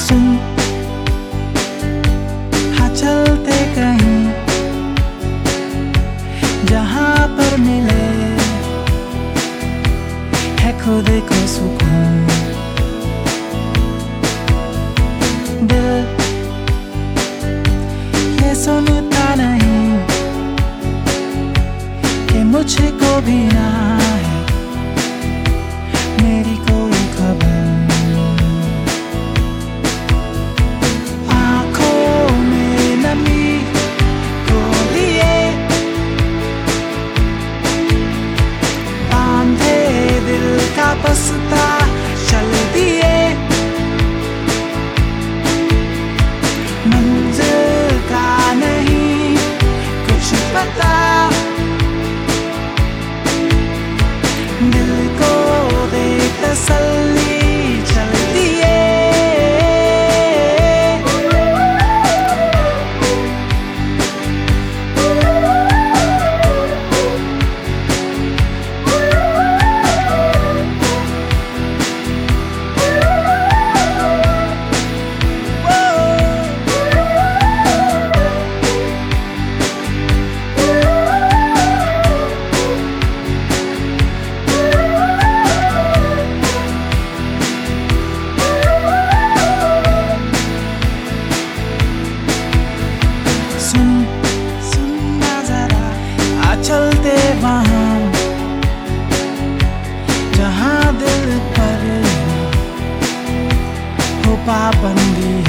सुन, हाँ चलते कहीं जहाँ पर मिले है खुद को सुकून। दिल ये सुनता नहीं कि मुझको भी ना है मेरी कोई खबर। आँखों में नमी को लिए बांधे दिल का बस्ता चल दिए, मंजिल का नहीं कुछ पता, दिल को दे तसल्ली चल दिए। सुनना जरा, आ चलते वहाँ जहाँ दिल पर हो पाबंदी है।